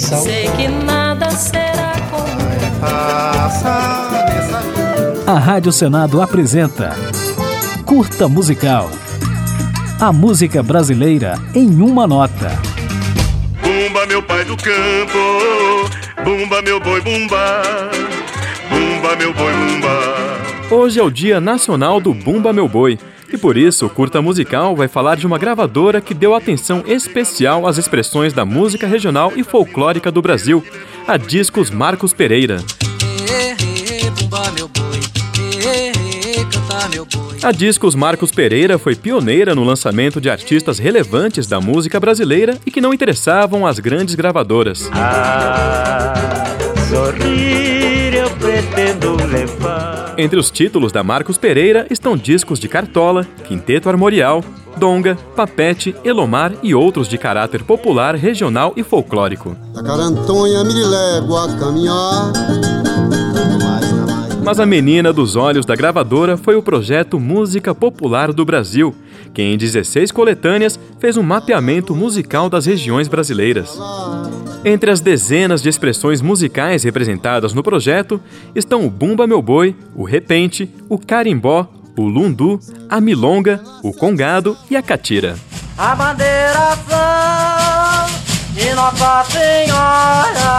Missal. Sei que nada será como A Rádio Senado apresenta Curta Musical. A música brasileira em uma nota. Bumba, meu pai do campo, bumba, meu boi, bumba, bumba, meu boi, bumba. Hoje é o Dia Nacional do Bumba Meu Boi, e por isso o Curta Musical vai falar de uma gravadora que deu atenção especial às expressões da música regional e folclórica do Brasil, a Discos Marcos Pereira. A Discos Marcos Pereira foi pioneira no lançamento de artistas relevantes da música brasileira e que não interessavam às grandes gravadoras. Sorrir eu pretendo levar. Entre os títulos da Marcos Pereira estão discos de Cartola, Quinteto Armorial, Donga, Papete, Elomar e outros de caráter popular, regional e folclórico. Tacarantonha, mirilégua, caminhar. Mas a menina dos olhos da gravadora foi o projeto Música Popular do Brasil, que em 16 coletâneas fez um mapeamento musical das regiões brasileiras. Entre as dezenas de expressões musicais representadas no projeto estão o Bumba Meu Boi, o Repente, o Carimbó, o Lundu, a Milonga, o Congado e a Catira. a bandeiração de Nossa Senhora.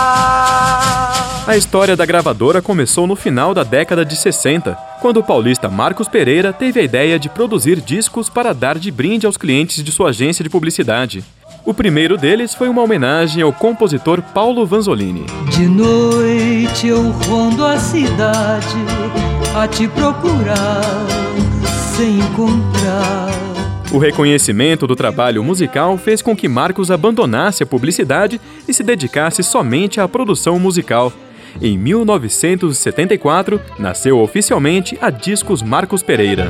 A história da gravadora começou no final da década de 60, quando o paulista Marcos Pereira teve a ideia de produzir discos para dar de brinde aos clientes de sua agência de publicidade. O primeiro deles foi uma homenagem ao compositor Paulo Vanzolini. De noite eu rondo a cidade a te procurar sem encontrar. O reconhecimento do trabalho musical fez com que Marcos abandonasse a publicidade e se dedicasse somente à produção musical. Em 1974, nasceu oficialmente a Discos Marcos Pereira.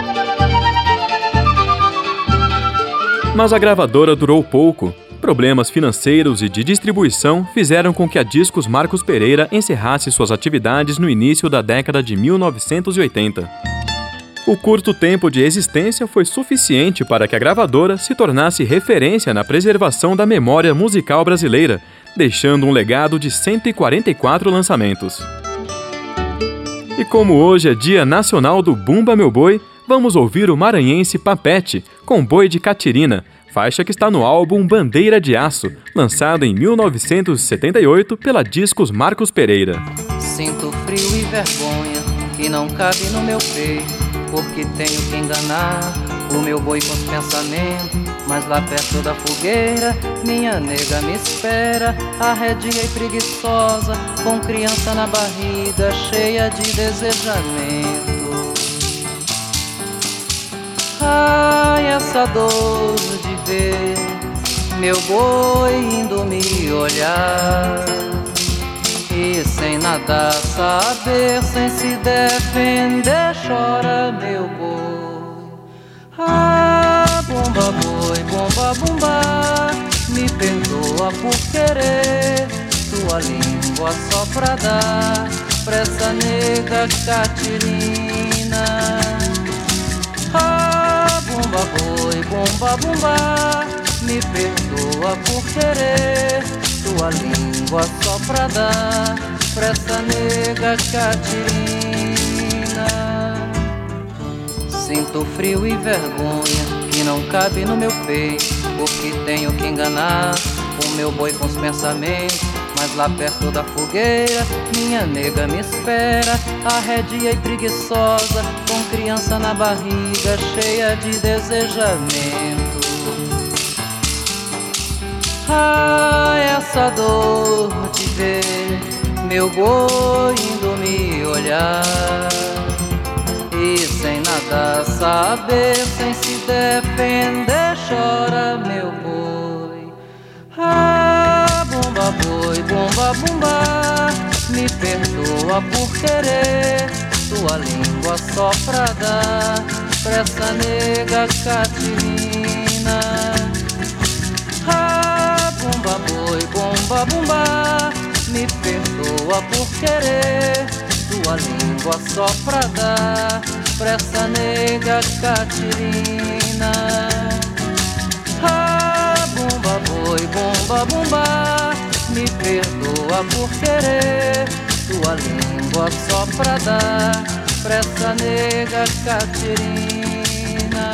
Mas a gravadora durou pouco. Problemas financeiros e de distribuição fizeram com que a Discos Marcos Pereira encerrasse suas atividades no início da década de 1980. O curto tempo de existência foi suficiente para que a gravadora se tornasse referência na preservação da memória musical brasileira, deixando um legado de 144 lançamentos. E como hoje é Dia Nacional do Bumba Meu Boi, vamos ouvir o maranhense Papete, com Boi de Catirina, faixa que está no álbum Bandeira de Aço, lançado em 1978 pela Discos Marcos Pereira. Sinto frio e vergonha que não cabe no meu peito, porque tenho que enganar o meu boi com os pensamentos. Mas lá perto da fogueira, minha nega me espera, arredia e preguiçosa, com criança na barriga, cheia de desejamento. Ai, essa dor de ver meu boi indo me olhar e sem nada saber, sem se defender, chora meu boi. Ah, bumba boi, bumba bumba, me perdoa por querer tua língua só pra dar pra essa nega Catirina. Ah, bumba boi, bumba bumba, me perdoa por querer tua língua só pra dar pra essa nega Catirina. Sinto frio e vergonha que não cabe no meu peito, porque tenho que enganar o meu boi com os pensamentos. Mas lá perto da fogueira, minha nega me espera, arredia e preguiçosa, com criança na barriga, cheia de desejamento. Ah, essa dor de ver meu boi indo me olhar e sem nada saber, sem se defender, chora meu boi. Ah, bumba boi, bumba bumba, me perdoa por querer tua língua só pra dar pra essa nega Catirina. Ah, bumba boi, bumba bumba, me perdoa por querer tua língua só pra dar pra essa nega Catirina. Ah, bumba boi, bumba bumba, me perdoa por querer tua língua só pra dar pra essa nega Catirina.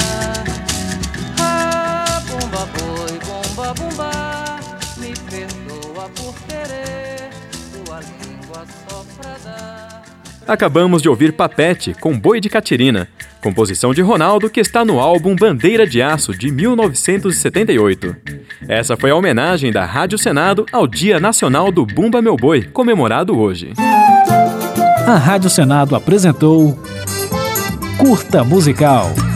Ah, bumba boi, bumba bumba, me perdoa por querer tua língua só pra dar. Acabamos de ouvir Papete com Boi de Catirina, composição de Ronaldo que está no álbum Bandeira de Aço, de 1978. Essa foi a homenagem da Rádio Senado ao Dia Nacional do Bumba Meu Boi, comemorado hoje. A Rádio Senado apresentou Curta Musical.